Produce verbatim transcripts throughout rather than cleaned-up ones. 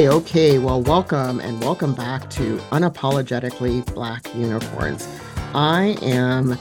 okay. Well, welcome and welcome back to Unapologetically Black Unicorns. I am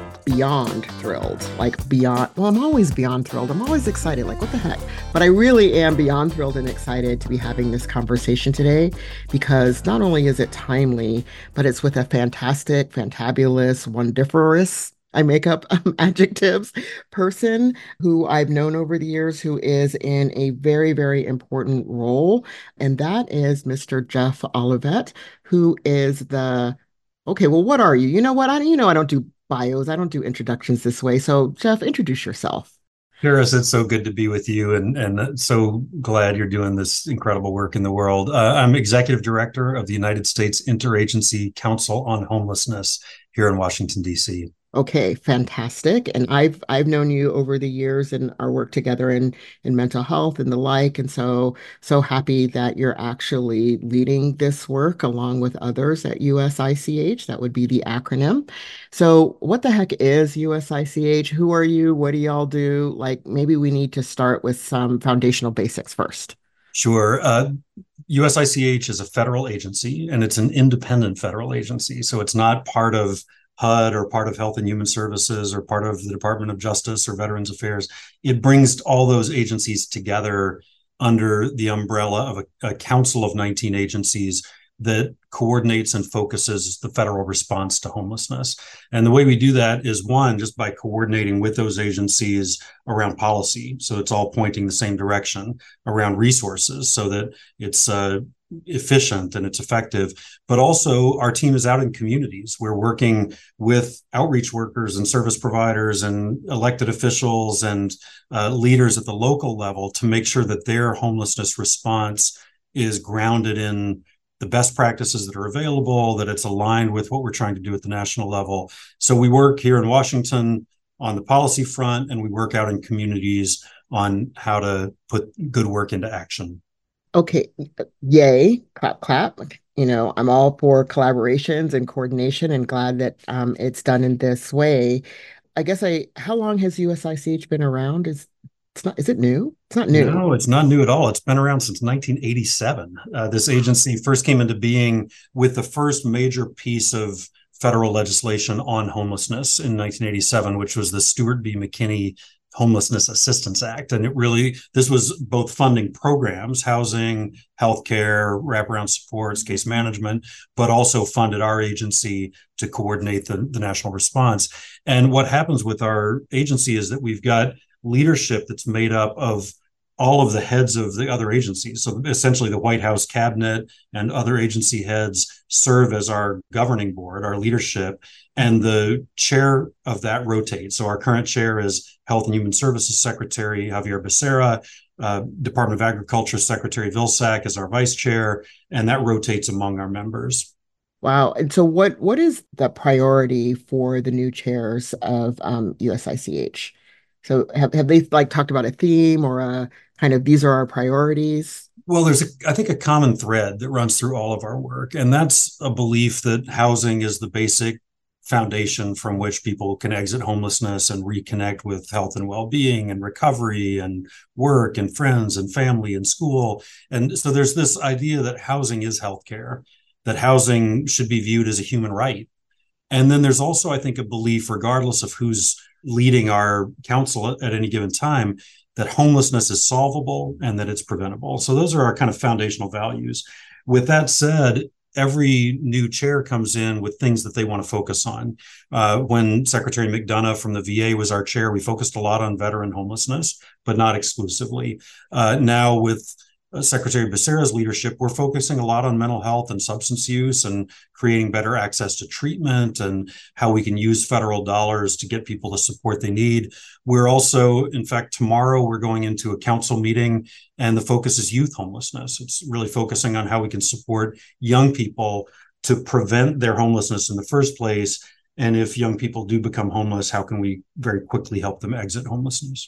beyond thrilled, like beyond, well, I'm always beyond thrilled. I'm always excited, like what the heck? But I really am beyond thrilled and excited to be having this conversation today because not only is it timely, but it's with a fantastic, fantabulous, wondiferous, I make up um, adjectives, person who I've known over the years who is in a very, very important role. And that is Mister Jeff Olivet, who is the, okay, well, what are you? You know what? I, you know, I don't do bios. I don't do introductions this way. So, Jeff, introduce yourself. Paris, it's so good to be with you, and and so glad you're doing this incredible work in the world. Uh, I'm executive director of the United States Interagency Council on Homelessness here in Washington, D C. Okay, fantastic. And I've I've known you over the years and our work together in in mental health and the like. And so so happy that you're actually leading this work along with others at U S I C H. That would be the acronym. So what the heck is U S I C H? Who are you? What do y'all do? Like maybe we need to start with some foundational basics first. Sure. Uh, U S I C H is a federal agency, and it's an independent federal agency. So it's not part of H U D or part of Health and Human Services or part of the Department of Justice or Veterans Affairs. It brings all those agencies together under the umbrella of a, a council of nineteen agencies that coordinates and focuses the federal response to homelessness. And the way we do that is, one, just by coordinating with those agencies around policy. So it's all pointing the same direction, around resources so that it's uh, efficient and it's effective. But also our team is out in communities. We're working with outreach workers and service providers and elected officials and uh, leaders at the local level to make sure that their homelessness response is grounded in the best practices that are available, that it's aligned with what we're trying to do at the national level. So we work here in Washington on the policy front, and we work out in communities on how to put good work into action. Okay, yay, clap, clap. You know, I'm all for collaborations and coordination and glad that um, it's done in this way. I guess I, how long has U S I C H been around? Is it's not, is it new? It's not new. No, it's not new at all. It's been around since nineteen eighty-seven. Uh, this agency first came into being with the first major piece of federal legislation on homelessness in nineteen eighty-seven, which was the Stuart B. McKinney Homelessness Assistance Act. And it really, this was both funding programs, housing, healthcare, wraparound supports, case management, but also funded our agency to coordinate the, the national response. And what happens with our agency is that we've got leadership that's made up of all of the heads of the other agencies. So essentially the White House cabinet and other agency heads serve as our governing board, our leadership, and the chair of that rotates. So our current chair is Health and Human Services Secretary Javier Becerra. Uh, Department of Agriculture Secretary Vilsack is our vice chair, and that rotates among our members. Wow. And so what what is the priority for the new chairs of um, U S I C H? So have, have they like talked about a theme or a kind of these are our priorities? Well, there's, a, I think, a common thread that runs through all of our work, and that's a belief that housing is the basic foundation from which people can exit homelessness and reconnect with health and well-being and recovery and work and friends and family and school. And so there's this idea that housing is healthcare, that housing should be viewed as a human right. And then there's also, I think, a belief, regardless of who's leading our council at, at any given time, that homelessness is solvable and that it's preventable. So those are our kind of foundational values. With that said, every new chair comes in with things that they want to focus on. Uh, when Secretary McDonough from the V A was our chair, we focused a lot on veteran homelessness, but not exclusively. Uh, now with uh, Secretary Becerra's leadership, we're focusing a lot on mental health and substance use and creating better access to treatment and how we can use federal dollars to get people the support they need. We're also, in fact, tomorrow we're going into a council meeting, and the focus is youth homelessness. It's really focusing on how we can support young people to prevent their homelessness in the first place. And if young people do become homeless, how can we very quickly help them exit homelessness?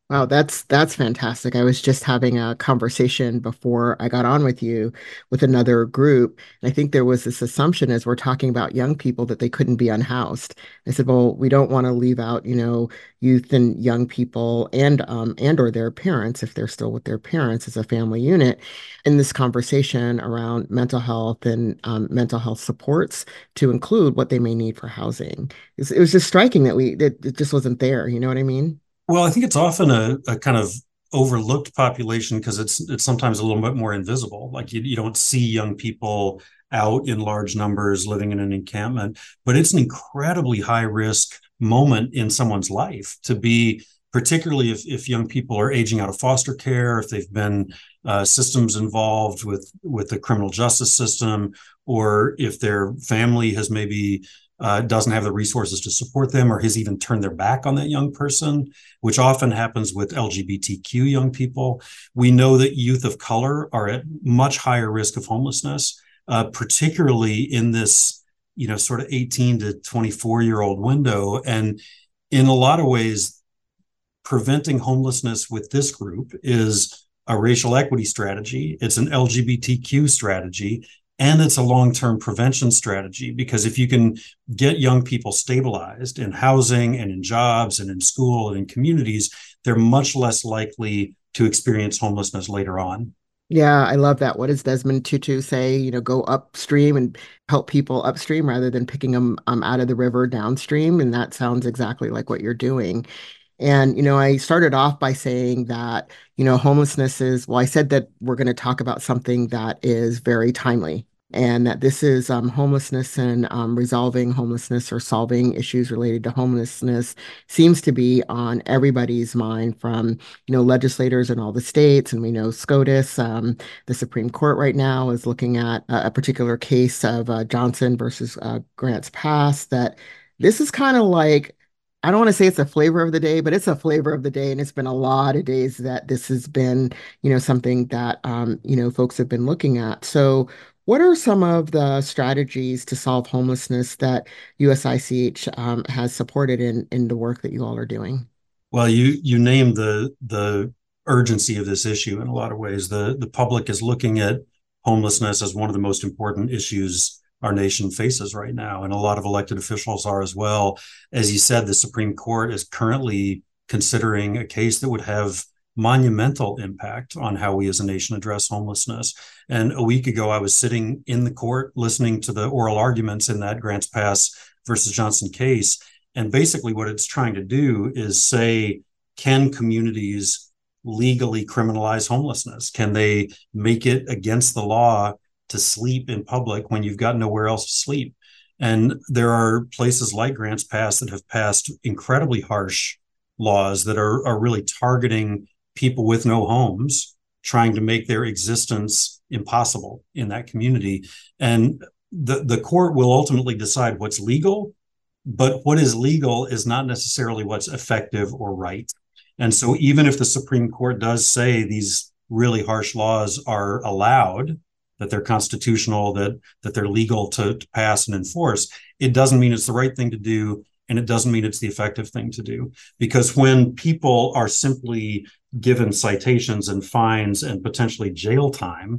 Wow, that's that's fantastic. I was just having a conversation before I got on with you with another group. And I think there was this assumption as we're talking about young people that they couldn't be unhoused. I said, well, we don't want to leave out, you know, youth and young people and um and or their parents if they're still with their parents as a family unit in this conversation around mental health and um, mental health supports to include what they may need for housing. It was, it was just striking that we that it just wasn't there. You know what I mean? Well, I think it's often a, a kind of overlooked population because it's it's sometimes a little bit more invisible. Like you, you don't see young people out in large numbers living in an encampment, but it's an incredibly high risk moment in someone's life to be, particularly if, if young people are aging out of foster care, if they've been uh, systems involved with with the criminal justice system, or if their family has maybe uh, doesn't have the resources to support them or has even turned their back on that young person, which often happens with L G B T Q young people. We know that youth of color are at much higher risk of homelessness, uh, particularly in this, you know, sort of eighteen to twenty-four year old window. And in a lot of ways, preventing homelessness with this group is a racial equity strategy. It's an L G B T Q strategy, and it's a long-term prevention strategy, because if you can get young people stabilized in housing and in jobs and in school and in communities, they're much less likely to experience homelessness later on. Yeah, I love that. What does Desmond Tutu say? You know, go upstream and help people upstream rather than picking them um, out of the river downstream. And that sounds exactly like what you're doing. And, you know, I started off by saying that, you know, homelessness is, well, I said that we're going to talk about something that is very timely and that this is um, homelessness and um, resolving homelessness or solving issues related to homelessness seems to be on everybody's mind from, you know, legislators in all the states. And we know SCOTUS, um, the Supreme Court right now is looking at a, a particular case of uh, Johnson versus uh, Grants Pass that this is kind of like, I don't want to say it's a flavor of the day, but it's a flavor of the day. And it's been a lot of days that this has been, you know, something that, um, you know, folks have been looking at. So what are some of the strategies to solve homelessness that U S I C H um, has supported in, in the work that you all are doing? Well, you you named the the urgency of this issue in a lot of ways. The the public is looking at homelessness as one of the most important issues our nation faces right now, and a lot of elected officials are as well. As you said, the Supreme Court is currently considering a case that would have monumental impact on how we as a nation address homelessness. And a week ago, I was sitting in the court listening to the oral arguments in that Grants Pass versus Johnson case. And basically, what it's trying to do is say, can communities legally criminalize homelessness? Can they make it against the law to sleep in public when you've got nowhere else to sleep? And there are places like Grants Pass that have passed incredibly harsh laws that are, are really targeting people with no homes, trying to make their existence impossible in that community. And the, the court will ultimately decide what's legal, but what is legal is not necessarily what's effective or right. And so even if the Supreme Court does say these really harsh laws are allowed, that they're constitutional, that that they're legal to, to pass and enforce, it doesn't mean it's the right thing to do, and it doesn't mean it's the effective thing to do. Because when people are simply given citations and fines and potentially jail time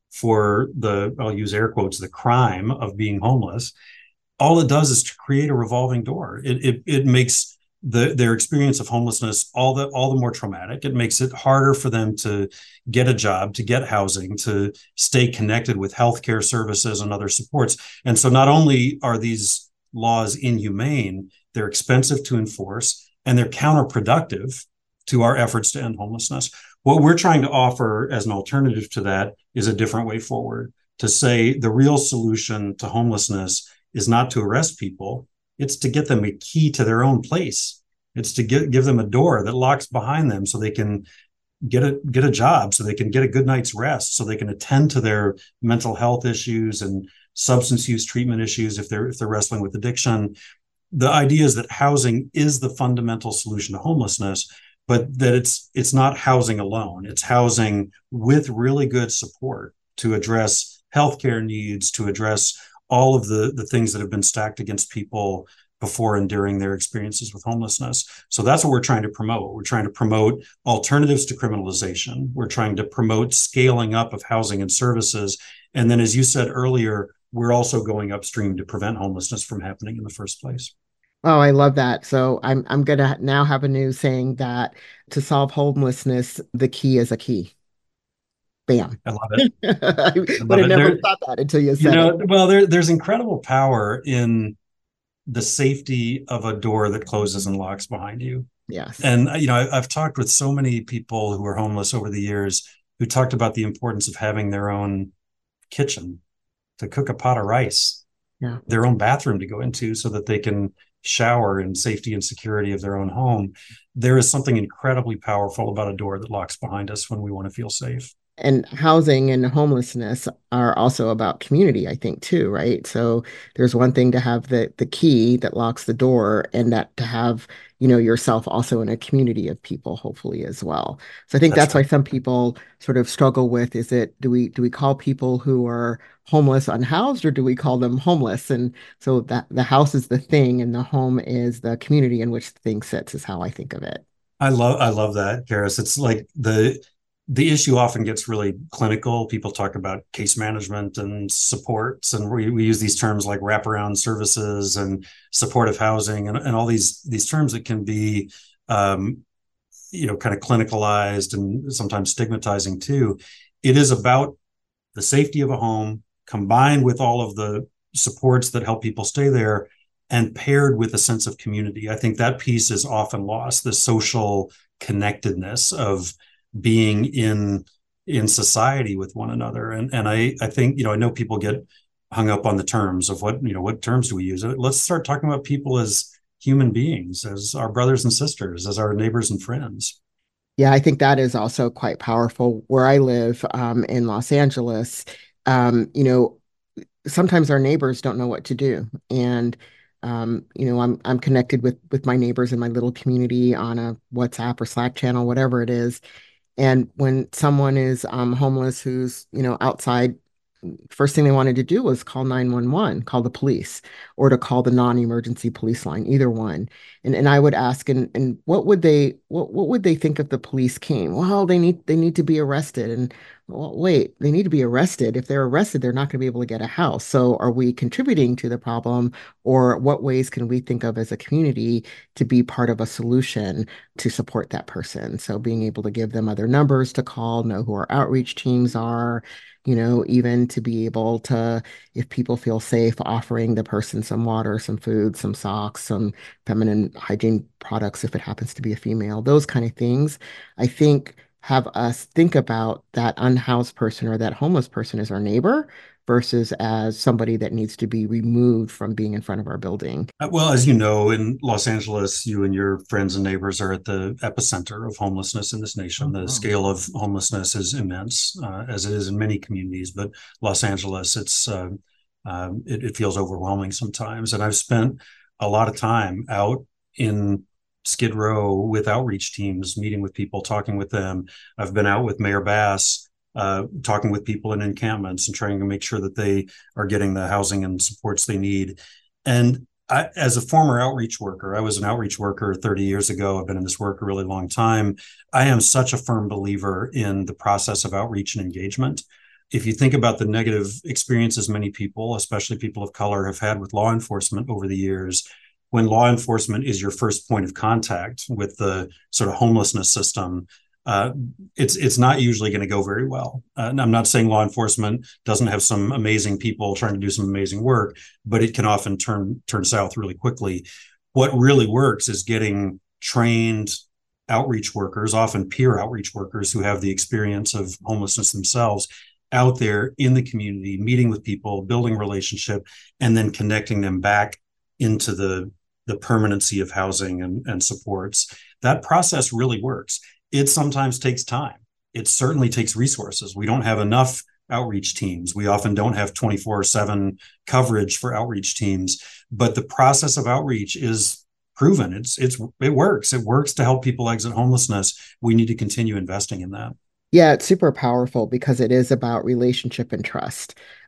for the, I'll use air quotes, the crime of being homeless, all it does is to create a revolving door. It it, it makes the, their experience of homelessness all the all the more traumatic. It makes it harder for them to get a job, to get housing, to stay connected with healthcare services and other supports. And so not only are these laws inhumane, they're expensive to enforce, and they're counterproductive to our efforts to end homelessness. What we're trying to offer as an alternative to that is a different way forward, to say the real solution to homelessness is not to arrest people, it's to get them a key to their own place. It's to get, give them a door that locks behind them so they can get a get a job, so they can get a good night's rest, so they can attend to their mental health issues and substance use treatment issues if they're if they're wrestling with addiction. The idea is that housing is the fundamental solution to homelessness, but that it's it's not housing alone. It's housing with really good support to address healthcare needs, to address all of the, the things that have been stacked against people before and during their experiences with homelessness. So that's what we're trying to promote. We're trying to promote alternatives to criminalization. We're trying to promote scaling up of housing and services. And then, as you said earlier, we're also going upstream to prevent homelessness from happening in the first place. Oh, I love that. So I'm I'm gonna now have a news saying that to solve homelessness, the key is a key. Bam. I love it. I I would love have it. never There, thought that until you you said it. know, well, there, there's incredible power in the safety of a door that closes and locks behind you. Yes. And, you know, I, I've talked with so many people who are homeless over the years who talked about the importance of having their own kitchen to cook a pot of rice, Yeah. their own bathroom to go into so that they can shower in safety and security of their own home. There is something incredibly powerful about a door that locks behind us when we want to feel safe. And housing and homelessness are also about community, I think, too, right? So there's one thing to have the the key that locks the door, and that to have, you know, yourself also in a community of people, hopefully as well. So I think That's that's why right. some people sort of struggle with, is it, do we do we call people who are homeless unhoused, or do we call them homeless? And so that the house is the thing and the home is the community in which the thing sits, is how I think of it. I love I love that, Karis. It's like the the issue often gets really clinical. People talk about case management and supports, and we, we use these terms like wraparound services and supportive housing, and, and all these these terms that can be um, you know, kind of clinicalized and sometimes stigmatizing too. It is about the safety of a home combined with all of the supports that help people stay there and paired with a sense of community. I think that piece is often lost, the social connectedness of being in in society with one another. And and I I think, you know, I know people get hung up on the terms of what, you know, what terms do we use? Let's start talking about people as human beings, as our brothers and sisters, as our neighbors and friends. Yeah, I think that is also quite powerful. Where I live, um, in Los Angeles, um, you know, sometimes our neighbors don't know what to do. And um, you know, I'm I'm connected with with my neighbors in my little community on a WhatsApp or Slack channel, whatever it is. And when someone is um, homeless who's, you know, outside, first thing they wanted to do was call nine one one, call the police, or to call the non-emergency police line, either one. And and I would ask, and and what would they what what would they think if the police came? Well, they need they need to be arrested. And well, wait, they need to be arrested. If they're arrested, they're not going to be able to get a house. So are we contributing to the problem, or what ways can we think of as a community to be part of a solution to support that person? So being able to give them other numbers to call, know who our outreach teams are, you know, even to be able to, if people feel safe, offering the person some water, some food, some socks, some feminine hygiene products, if it happens to be a female, those kind of things, I think have us think about that unhoused person or that homeless person as our neighbor versus as somebody that needs to be removed from being in front of our building. Uh, Well, as you know, in Los Angeles, you and your friends and neighbors are at the epicenter of homelessness in this nation. Oh, The wow. scale of homelessness is immense, uh, as it is in many communities. But Los Angeles, it's uh, um, it, it feels overwhelming sometimes. And I've spent a lot of time out in Skid Row with outreach teams, meeting with people, talking with them. I've been out with Mayor Bass, uh, talking with people in encampments and trying to make sure that they are getting the housing and supports they need. And I, as a former outreach worker, I was an outreach worker thirty years ago. I've been in this work a really long time. I am such a firm believer in the process of outreach and engagement. If you think about the negative experiences many people, especially people of color, have had with law enforcement over the years, when law enforcement is your first point of contact with the sort of homelessness system, uh, it's it's not usually going to go very well. Uh, and I'm not saying law enforcement doesn't have some amazing people trying to do some amazing work, but it can often turn turn south really quickly. What really works is getting trained outreach workers, often peer outreach workers who have the experience of homelessness themselves, out there in the community, meeting with people, building relationship, and then connecting them back into the the permanency of housing and, and supports. That process really works. It sometimes takes time. It certainly takes resources. We don't have enough outreach teams. We often don't have twenty-four seven coverage for outreach teams, but the process of outreach is proven. It's it's it works. It works to help people exit homelessness. We need to continue investing in that. Yeah, it's super powerful because it is about relationship and trust.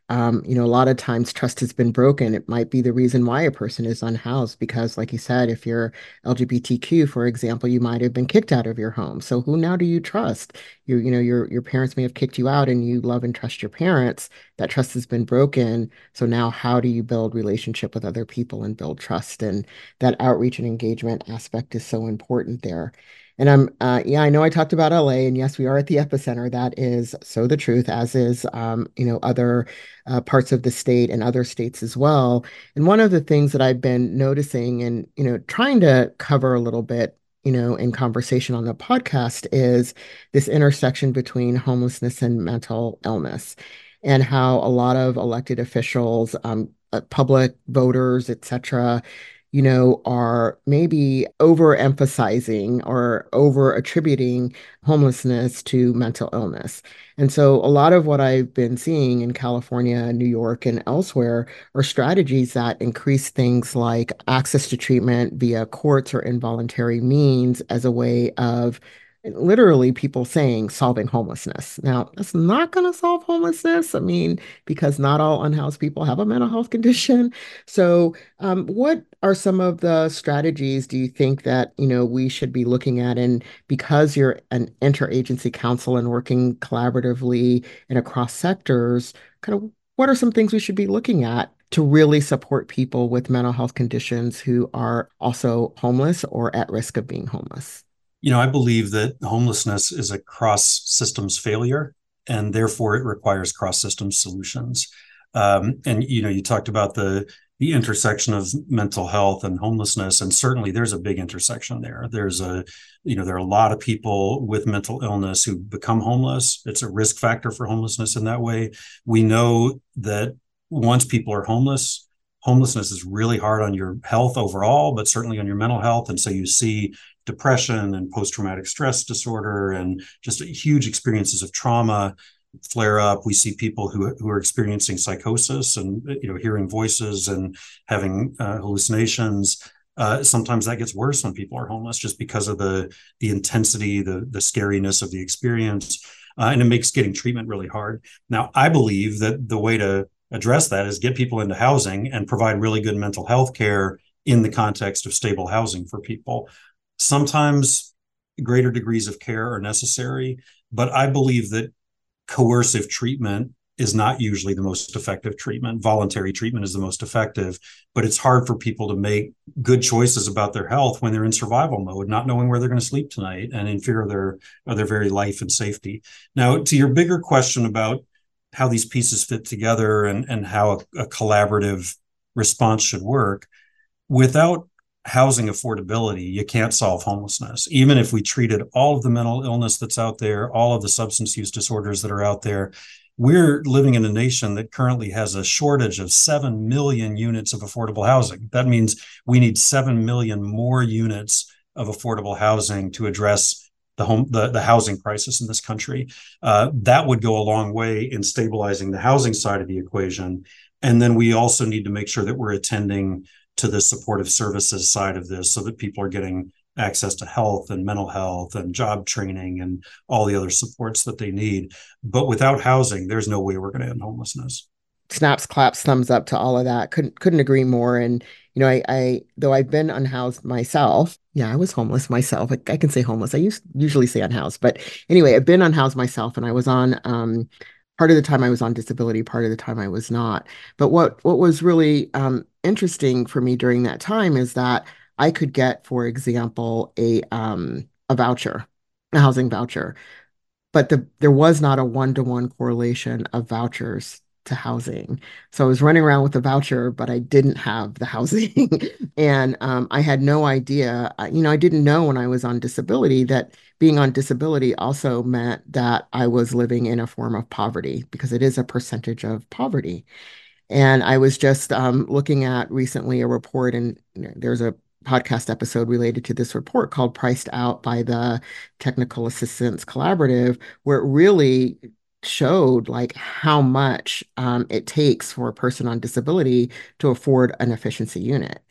Um, you know, a lot of times trust has been broken. It might be the reason why a person is unhoused because, like you said, if you're L G B T Q, for example, you might have been kicked out of your home. So who now do you trust? You, you know, your your parents may have kicked you out and you love and trust your parents. That trust has been broken. So now how do you build relationship with other people and build trust? And that outreach and engagement aspect is so important there. And I'm, uh, yeah, I know I talked about L A, and yes, we are at the epicenter. That is so the truth, as is, um, you know, other uh, parts of the state and other states as well. And one of the things that I've been noticing and, you know, trying to cover a little bit, you know, in conversation on the podcast is this intersection between homelessness and mental illness, and how a lot of elected officials, um, uh, public voters, et cetera, you know, are maybe overemphasizing or over attributing homelessness to mental illness. And so a lot of what I've been seeing in California, New York, and elsewhere are strategies that increase things like access to treatment via courts or involuntary means as a way of literally people saying solving homelessness. Now, that's not going to solve homelessness. I mean, because not all unhoused people have a mental health condition. So, um, what are some of the strategies do you think that, you know, we should be looking at? And because you're an interagency council and working collaboratively and across sectors, kind of what are some things we should be looking at to really support people with mental health conditions who are also homeless or at risk of being homeless? You know, I believe that homelessness is a cross systems failure, and therefore it requires cross systems solutions. Um, and you know, you talked about the the intersection of mental health and homelessness, and certainly there's a big intersection there. There's a, you know, there are a lot of people with mental illness who become homeless. It's a risk factor for homelessness in that way. We know that once people are homeless, homelessness is really hard on your health overall, but certainly on your mental health. And so you see depression and post-traumatic stress disorder and just huge experiences of trauma flare up. We see people who, who are experiencing psychosis and, you know, hearing voices and having uh, hallucinations. Uh, sometimes that gets worse when people are homeless just because of the, the intensity, the, the scariness of the experience. Uh, and it makes getting treatment really hard. Now, I believe that the way to address that is get people into housing and provide really good mental health care in the context of stable housing for people. Sometimes greater degrees of care are necessary, but I believe that coercive treatment is not usually the most effective treatment. Voluntary treatment is the most effective, but it's hard for people to make good choices about their health when they're in survival mode, not knowing where they're going to sleep tonight and in fear of their, of their very life and safety. Now, to your bigger question about how these pieces fit together and, and how a, a collaborative response should work, without housing affordability, you can't solve homelessness. Even if we treated all of the mental illness that's out there, all of the substance use disorders that are out there, we're living in a nation that currently has a shortage of seven million units of affordable housing. That means we need seven million more units of affordable housing to address the home, the, the housing crisis in this country. Uh, that would go a long way in stabilizing the housing side of the equation. And then we also need to make sure that we're attending to the supportive services side of this so that people are getting access to health and mental health and job training and all the other supports that they need. But without housing, there's no way we're going to end homelessness. Snaps, claps, thumbs up to all of that. Couldn't couldn't agree more. And you know, I, I though I've been unhoused myself. Yeah, I was homeless myself. I, I can say homeless. I used usually say unhoused, but anyway, I've been unhoused myself, and I was on um, part of the time I was on disability, part of the time I was not. But what what was really um, interesting for me during that time is that I could get, for example, a um, a voucher, a housing voucher, but the there was not a one-to-one correlation of vouchers to housing. So I was running around with a voucher, but I didn't have the housing. And um, I had no idea, uh, you know, I didn't know when I was on disability that being on disability also meant that I was living in a form of poverty because it is a percentage of poverty. And I was just um, looking at recently a report, and you know, there's a podcast episode related to this report called Priced Out by the Technical Assistance Collaborative, where it really showed like how much um, it takes for a person on disability to afford an efficiency unit.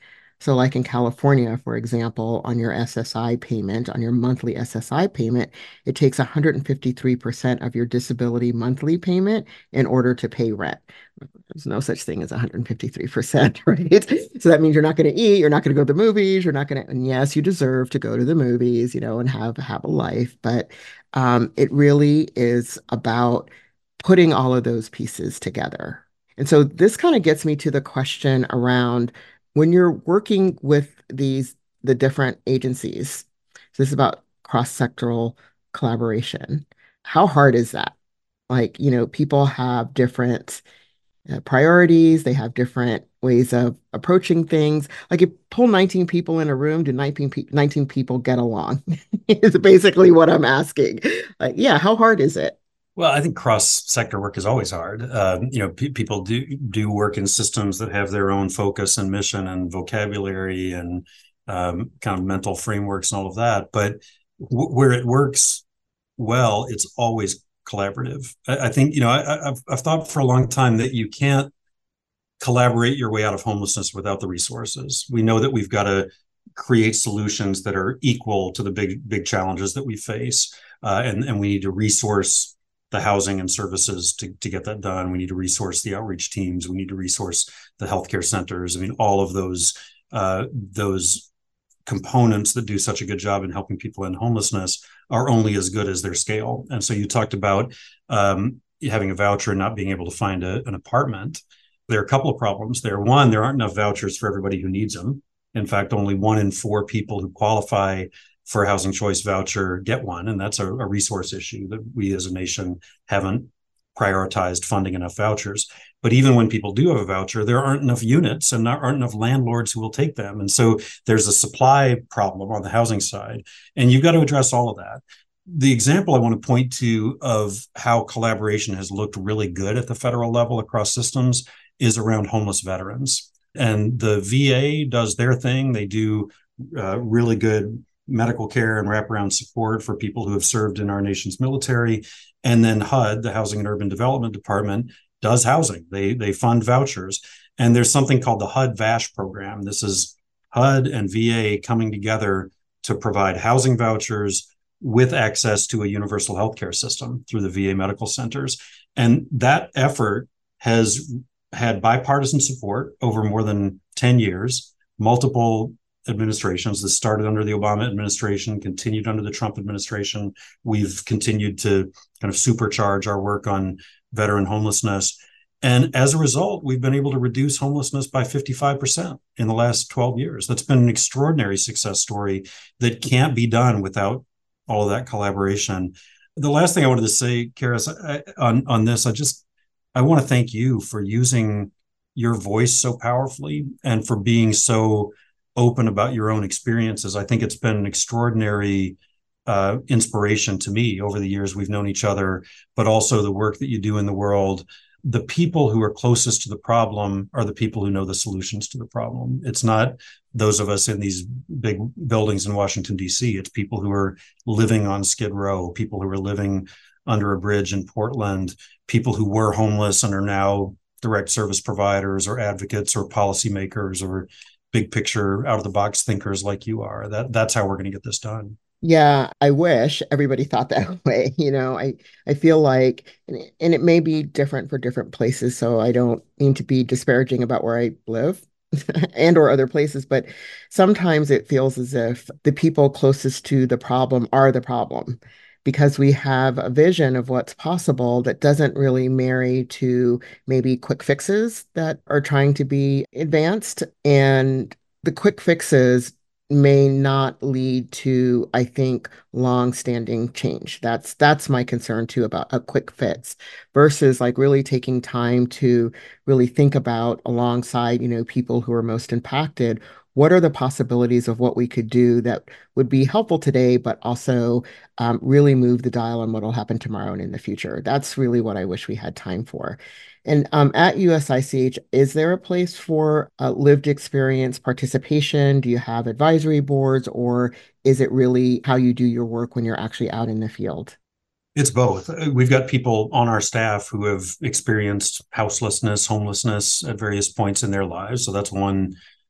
So, like in California, for example, on your S S I payment, on your monthly S S I payment, it takes one hundred fifty-three percent of your disability monthly payment in order to pay rent. There's no such thing as one hundred fifty-three percent, right? So that means you're not going to eat, you're not going to go to the movies, you're not going to, and yes, you deserve to go to the movies, you know, and have have a life, but um, it really is about putting all of those pieces together. And so this kind of gets me to the question around when you're working with these the different agencies. So this is about cross-sectoral collaboration. How hard is that? Like, you know, people have different uh, priorities, they have different ways of approaching things. Like, you pull nineteen people in a room, do nineteen, pe- nineteen people get along? Is basically what I'm asking. Like, yeah, how hard is it? Well, I think cross-sector work is always hard. Um, you know, pe people do do work in systems that have their own focus and mission and vocabulary and um, kind of mental frameworks and all of that. But w where it works well, it's always collaborative. I, I think, you know, I, I've, I've thought for a long time that you can't collaborate your way out of homelessness without the resources. We know that we've got to create solutions that are equal to the big, big challenges that we face. Uh, and, and we need to resource the housing and services to, to get that done. We need to resource the outreach teams. We need to resource the healthcare centers. I mean, all of those, uh, those components that do such a good job in helping people in homelessness are only as good as their scale. And so you talked about um, having a voucher and not being able to find a, an apartment. There are a couple of problems there. One, there aren't enough vouchers for everybody who needs them. In fact, only one in four people who qualify for a housing choice voucher get one. And that's a, a resource issue that we as a nation haven't prioritized funding enough vouchers. But even when people do have a voucher, there aren't enough units and there aren't enough landlords who will take them. And so there's a supply problem on the housing side. And you've got to address all of that. The example I want to point to of how collaboration has looked really good at the federal level across systems is around homeless veterans. And the V A does their thing. They do uh, really good medical care and wraparound support for people who have served in our nation's military. And then H U D, the Housing and Urban Development Department, does housing. They, they fund vouchers. And there's something called the H U D VASH program. This is H U D and V A coming together to provide housing vouchers with access to a universal healthcare system through the V A medical centers. And that effort has had bipartisan support over more than ten years, multiple administrations. This started under the Obama administration, continued under the Trump administration. We've continued to kind of supercharge our work on veteran homelessness. And as a result, we've been able to reduce homelessness by fifty-five percent in the last twelve years. That's been an extraordinary success story that can't be done without all of that collaboration. The last thing I wanted to say, Karis, I, on, on this, I just, I want to thank you for using your voice so powerfully and for being so open about your own experiences. I think it's been an extraordinary uh, inspiration to me over the years we've known each other, but also the work that you do in the world. The people who are closest to the problem are the people who know the solutions to the problem. It's not those of us in these big buildings in Washington, D C. It's people who are living on Skid Row, people who are living under a bridge in Portland, people who were homeless and are now direct service providers or advocates or policymakers or big picture out of the box thinkers like you are. That that's how we're going to get this done. Yeah, I wish everybody thought that way. You know, I I feel like, and it, and it may be different for different places, so I don't mean to be disparaging about where I live and or other places, but sometimes it feels as if the people closest to the problem are the problem because we have a vision of what's possible that doesn't really marry to maybe quick fixes that are trying to be advanced. And the quick fixes may not lead to, I think, long-standing change. That's that's my concern too about a quick fix versus like really taking time to really think about alongside, you know, people who are most impacted. What are the possibilities of what we could do that would be helpful today, but also um, really move the dial on what will happen tomorrow and in the future? That's really what I wish we had time for. And um, at U S I C H, is there a place for uh, lived experience participation? Do you have advisory boards, or is it really how you do your work when you're actually out in the field? It's both. We've got people on our staff who have experienced houselessness, homelessness at various points in their lives. So that's one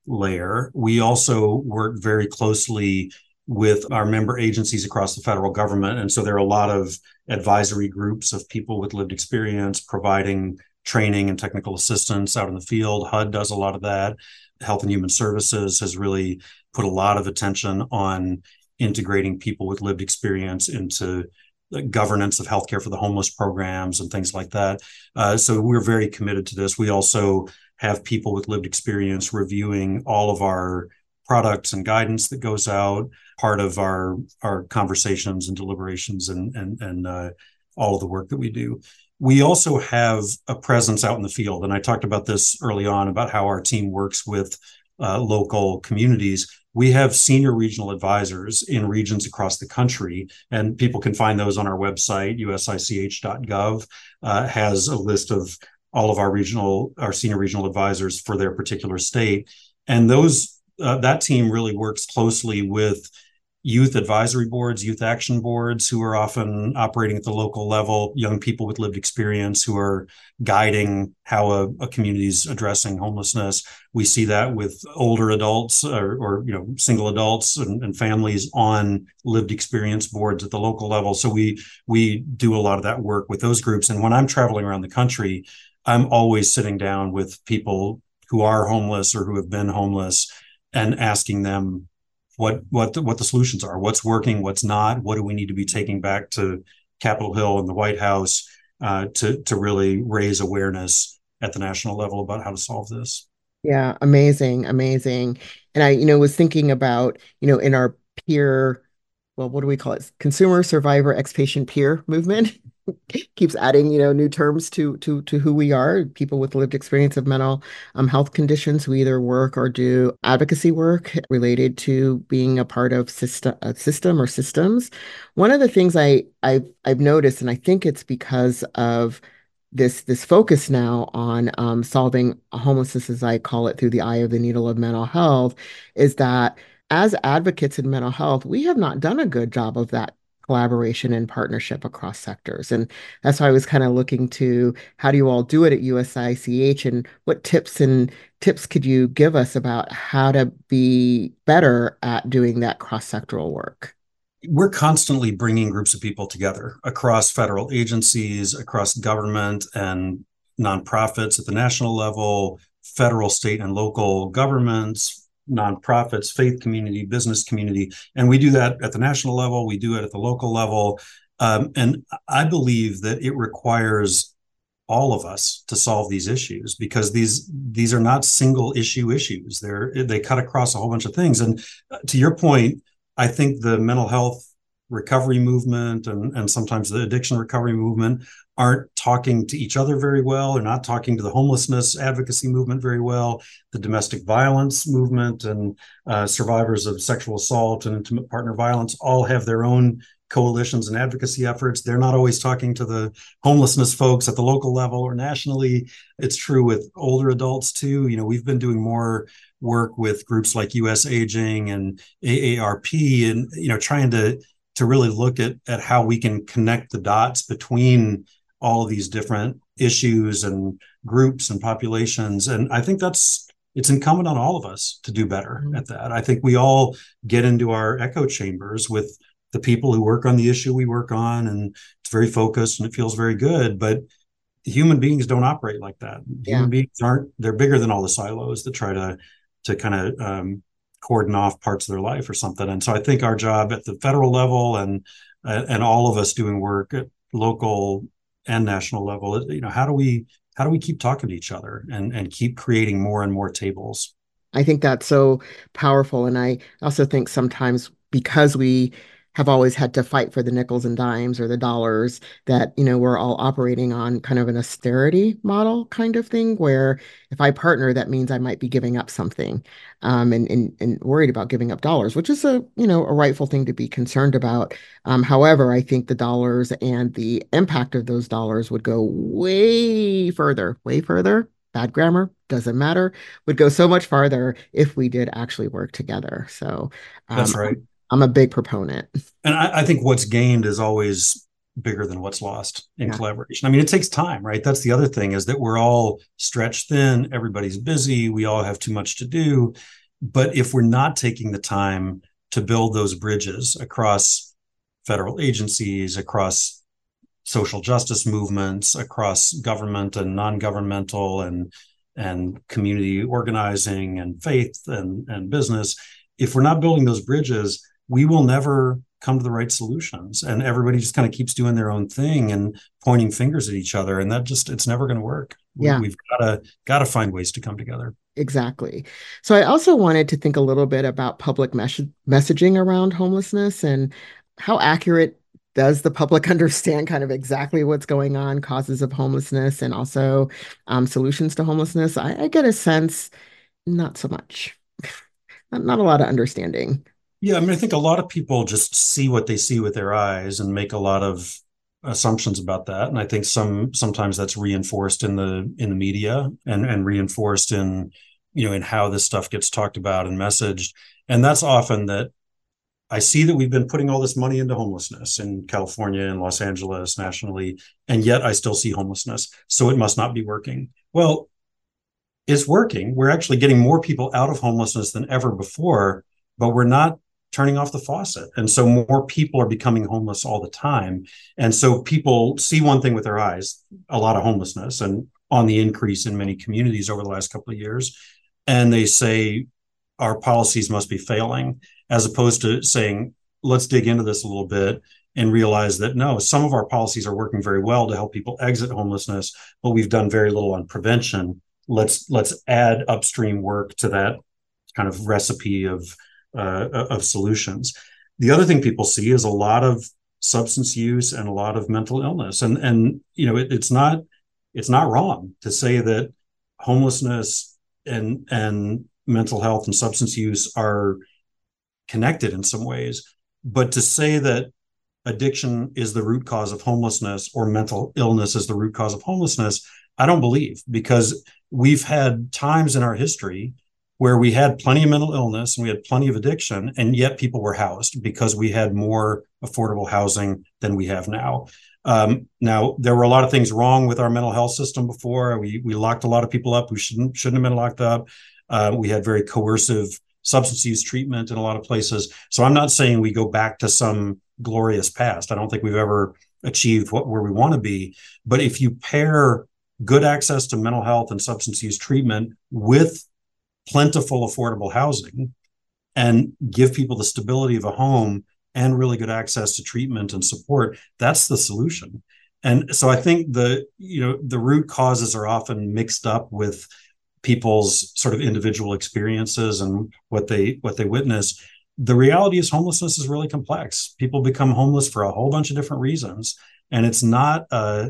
layer. We also work very closely with our member agencies across the federal government. And so there are a lot of advisory groups of people with lived experience providing training and technical assistance out in the field. H U D does a lot of that. Health and Human Services has really put a lot of attention on integrating people with lived experience into the governance of healthcare for the homeless programs and things like that. Uh, so we're very committed to this. We also have people with lived experience reviewing all of our products and guidance that goes out, part of our our conversations and deliberations and and and uh, all of the work that we do. We also have a presence out in the field, and I talked about this early on about how our team works with uh, local communities. We have senior regional advisors in regions across the country, and people can find those on our website. U S I C H dot gov uh, has a list of all of our regional, our senior regional advisors for their particular state, and those Uh, that team really works closely with youth advisory boards, youth action boards, who are often operating at the local level, young people with lived experience who are guiding how a, a community is addressing homelessness. We see that with older adults or, or you know, single adults and, and families on lived experience boards at the local level. So we we do a lot of that work with those groups. And when I'm traveling around the country, I'm always sitting down with people who are homeless or who have been homeless and asking them what what the, what the solutions are, what's working, what's not, what do we need to be taking back to Capitol Hill and the White House uh, to to really raise awareness at the national level about how to solve this. Yeah, amazing, amazing. And I, you know, was thinking about, you know, in our peer, well, what do we call it? Consumer survivor ex-patient peer movement. Keeps adding, you know, new terms to to to who we are, people with lived experience of mental um, health conditions who either work or do advocacy work related to being a part of system, a system or systems. One of the things I I've, I've noticed, and I think it's because of this this focus now on um, solving homelessness, as I call it, through the eye of the needle of mental health, is that as advocates in mental health, we have not done a good job of that collaboration and partnership across sectors. And that's why I was kind of looking to how do you all do it at U S I C H, and what tips and tips could you give us about how to be better at doing that cross-sectoral work? We're constantly bringing groups of people together across federal agencies, across government and nonprofits at the national level, federal, state, and local governments, nonprofits, faith community, business community. And we do that at the national level. We do it at the local level. Um, and I believe that it requires all of us to solve these issues, because these these are not single issue issues. They're they cut across a whole bunch of things. And to your point, I think the mental health recovery movement and, and sometimes the addiction recovery movement aren't talking to each other very well. They're not talking to the homelessness advocacy movement very well. The domestic violence movement and uh, survivors of sexual assault and intimate partner violence all have their own coalitions and advocacy efforts. They're not always talking to the homelessness folks at the local level or nationally. It's true with older adults too. You know, we've been doing more work with groups like U S Aging and A A R P, and you know, trying to to really look at at how we can connect the dots between all of these different issues and groups and populations. And I think that's it's incumbent on all of us to do better mm-hmm. at that. I think we all get into our echo chambers with the people who work on the issue we work on, and it's very focused and it feels very good. But human beings don't operate like that. Yeah. Human beings aren't, they're bigger than all the silos that try to to kind of um, cordon off parts of their life or something. And so I think our job at the federal level and uh, and all of us doing work at local and national level, you know, how do we how do we keep talking to each other and and keep creating more and more tables? I think that's so powerful. And I also think sometimes because we have always had to fight for the nickels and dimes or the dollars, that, you know, we're all operating on kind of an austerity model kind of thing, where if I partner, that means I might be giving up something, um, and, and, and worried about giving up dollars, which is a, you know, a rightful thing to be concerned about. Um, however, I think the dollars and the impact of those dollars would go way further, way further. Bad grammar, doesn't matter, would go so much farther if we did actually work together. So um, That's right. I'm a big proponent. And I, I think what's gained is always bigger than what's lost in Yeah. collaboration. I mean, it takes time, right? That's the other thing, is that we're all stretched thin, everybody's busy, we all have too much to do. But if we're not taking the time to build those bridges across federal agencies, across social justice movements, across government and non-governmental and and community organizing and faith and, and business, if we're not building those bridges, we will never come to the right solutions. And everybody just kind of keeps doing their own thing and pointing fingers at each other. And that just, it's never going to work. We, Yeah. We've got to, got to find ways to come together. Exactly. So I also wanted to think a little bit about public mes messaging around homelessness and how accurate does the public understand kind of exactly what's going on, causes of homelessness, and also um, solutions to homelessness. I, I get a sense not so much, not, not a lot of understanding. Yeah, I mean, I think a lot of people just see what they see with their eyes and make a lot of assumptions about that. And I think some sometimes that's reinforced in the in the media and and reinforced in, you know, in how this stuff gets talked about and messaged. And that's often that I see that we've been putting all this money into homelessness in California and Los Angeles nationally, and yet I still see homelessness. So it must not be working. Well, it's working. We're actually getting more people out of homelessness than ever before, but we're not turning off the faucet. And so more people are becoming homeless all the time. And so people see one thing with their eyes, a lot of homelessness and on the increase in many communities over the last couple of years. And they say our policies must be failing, as opposed to saying, let's dig into this a little bit and realize that no, some of our policies are working very well to help people exit homelessness, but we've done very little on prevention. Let's let's add upstream work to that kind of recipe of uh, of solutions. The other thing people see is a lot of substance use and a lot of mental illness, and and you know it, it's not it's not wrong to say that homelessness and and mental health and substance use are connected in some ways, but to say that addiction is the root cause of homelessness or mental illness is the root cause of homelessness, I don't believe, because we've had times in our history where we had plenty of mental illness and we had plenty of addiction, and yet people were housed because we had more affordable housing than we have now. Um, now, there were a lot of things wrong with our mental health system before. We we locked a lot of people up who shouldn't shouldn't have been locked up. Uh, we had very coercive substance use treatment in a lot of places. So I'm not saying we go back to some glorious past. I don't think we've ever achieved what where we want to be. But if you pair good access to mental health and substance use treatment with plentiful, affordable housing and give people the stability of a home and really good access to treatment and support, that's the solution. And so I think the, you know, the root causes are often mixed up with people's sort of individual experiences and what they what they witness. The reality is homelessness is really complex. People become homeless for a whole bunch of different reasons, and it's not a,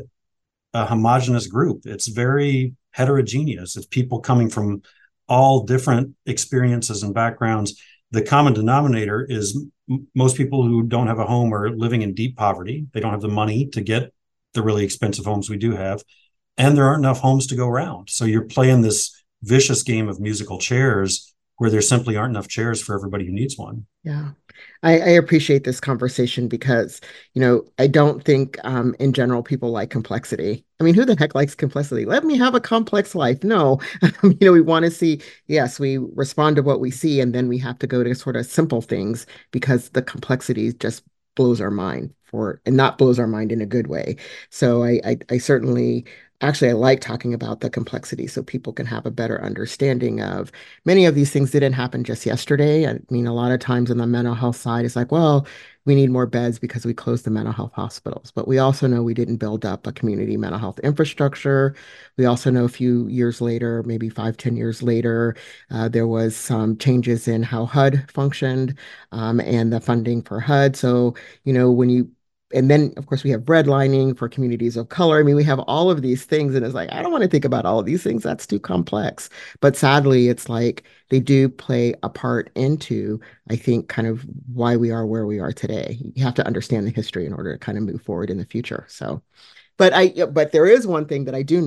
a homogenous group. It's very heterogeneous. It's people coming from all different experiences and backgrounds. The common denominator is m- most people who don't have a home are living in deep poverty. They don't have the money to get the really expensive homes we do have, and there aren't enough homes to go around. So you're playing this vicious game of musical chairs where there simply aren't enough chairs for everybody who needs one. Yeah, I, I appreciate this conversation because, you know, I don't think um, in general people like complexity. I mean, who the heck likes complexity? Let me have a complex life. No, you know, we want to see, yes, we respond to what we see, and then we have to go to sort of simple things because the complexity just blows our mind for, and not blows our mind in a good way. So I, I, I certainly actually I like talking about the complexity so people can have a better understanding of many of these things didn't happen just yesterday. I mean, a lot of times on the mental health side, it's like, well, we need more beds because we closed the mental health hospitals. But we also know we didn't build up a community mental health infrastructure. We also know a few years later, maybe five, ten years later, uh, there was some changes in how H U D functioned um, and the funding for H U D. So, you know, when you and then, of course, we have redlining for communities of color. I mean, we have all of these things, and it's like, I don't want to think about all of these things. That's too complex. But sadly, it's like they do play a part into, I think, kind of why we are where we are today. You have to understand the history in order to kind of move forward in the future. So, but I, but there is one thing that I do need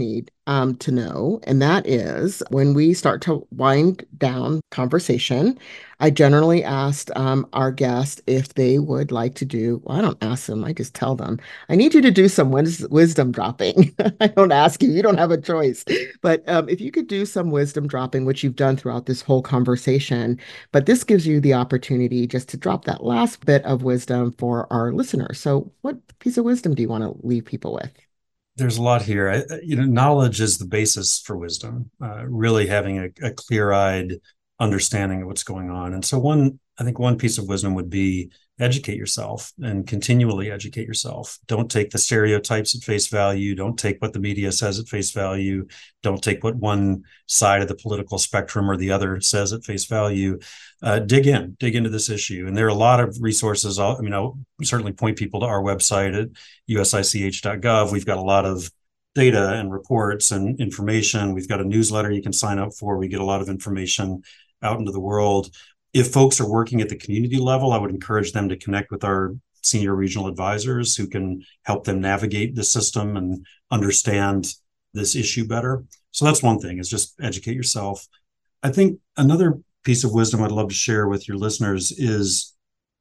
um, to know, and that is when we start to wind down conversation, I generally ask um, our guest if they would like to do, well, I don't ask them, I just tell them, I need you to do some wis- wisdom dropping. I don't ask you, you don't have a choice. But um, if you could do some wisdom dropping, which you've done throughout this whole conversation, but this gives you the opportunity just to drop that last bit of wisdom for our listeners. So, what piece of wisdom do you want to leave people with? There's a lot here. I, you know, knowledge is the basis for wisdom. Uh, really having a, a clear-eyed understanding of what's going on. And so, one, I think, one piece of wisdom would be educate yourself and continually educate yourself. Don't take the stereotypes at face value. Don't take what the media says at face value. Don't take what one side of the political spectrum or the other says at face value. Uh, dig in, dig into this issue. And there are a lot of resources. I'll, I mean, I'll certainly point people to our website at U S I C H dot gov. We've got a lot of data and reports and information. We've got a newsletter you can sign up for. We get a lot of information out into the world. If folks are working at the community level, I would encourage them to connect with our senior regional advisors who can help them navigate the system and understand this issue better. So that's one thing, is just educate yourself. I think another piece of wisdom I'd love to share with your listeners is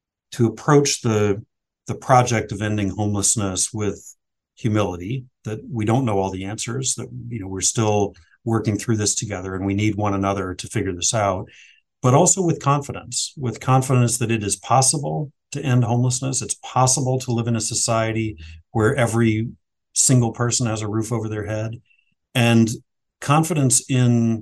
to approach the, the project of ending homelessness with humility, that we don't know all the answers, that, you know, we're still working through this together and we need one another to figure this out, but also with confidence, with confidence that it is possible to end homelessness. It's possible to live in a society where every single person has a roof over their head, and confidence in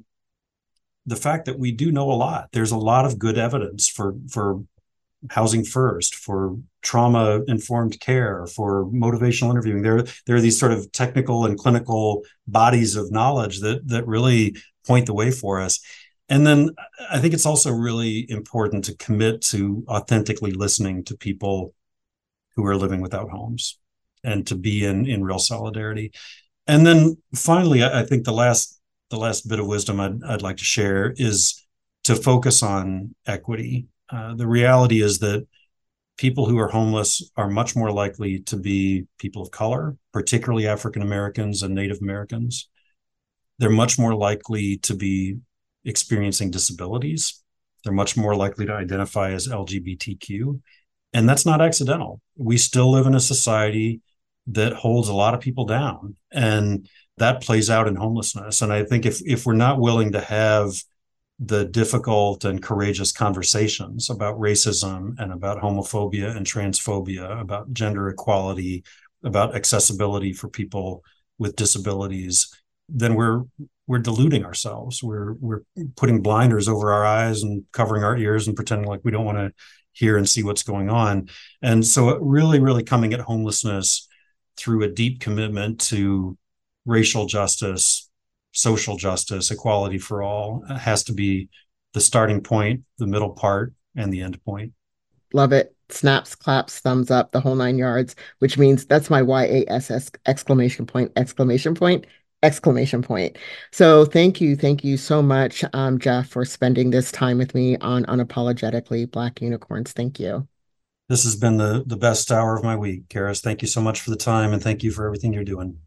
the fact that we do know a lot. There's a lot of good evidence for, for housing first, for trauma-informed care, for motivational interviewing. There, there are these sort of technical and clinical bodies of knowledge that, that really point the way for us. And then I think it's also really important to commit to authentically listening to people who are living without homes and to be in, in real solidarity. And then finally, I think the last the last bit of wisdom I'd, I'd like to share is to focus on equity. Uh, the reality is that people who are homeless are much more likely to be people of color, particularly African Americans and Native Americans. They're much more likely to be experiencing disabilities. They're much more likely to identify as L G B T Q. And that's not accidental. We still live in a society that holds a lot of people down, and that plays out in homelessness. And I think if if we're not willing to have the difficult and courageous conversations about racism and about homophobia and transphobia, about gender equality, about accessibility for people with disabilities, then we're we're deluding ourselves. We're we're putting blinders over our eyes and covering our ears and pretending like we don't want to hear and see what's going on. And so really, really coming at homelessness through a deep commitment to racial justice, social justice, equality for all has to be the starting point, the middle part, and the end point. Love it. Snaps, claps, thumbs up, the whole nine yards, which means that's my Y A S S exclamation point, exclamation point, exclamation point. So thank you. Thank you so much, um, Jeff, for spending this time with me on Unapologetically Black Unicorns. Thank you. This has been the, the best hour of my week, Karis. Thank you so much for the time, and thank you for everything you're doing.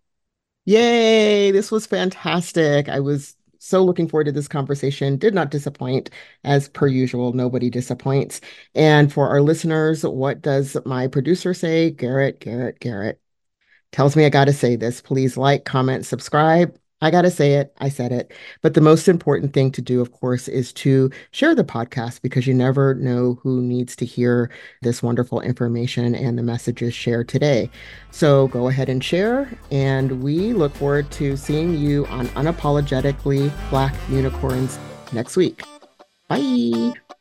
Yay, this was fantastic. I was so looking forward to this conversation. Did not disappoint. As per usual, nobody disappoints. And for our listeners, what does my producer say? Garrett, Garrett, Garrett tells me I got to say this. Please like, comment, subscribe. I got to say it. I said it. But the most important thing to do, of course, is to share the podcast, because you never know who needs to hear this wonderful information and the messages shared today. So go ahead and share. And we look forward to seeing you on Unapologetically Black Unicorns next week. Bye.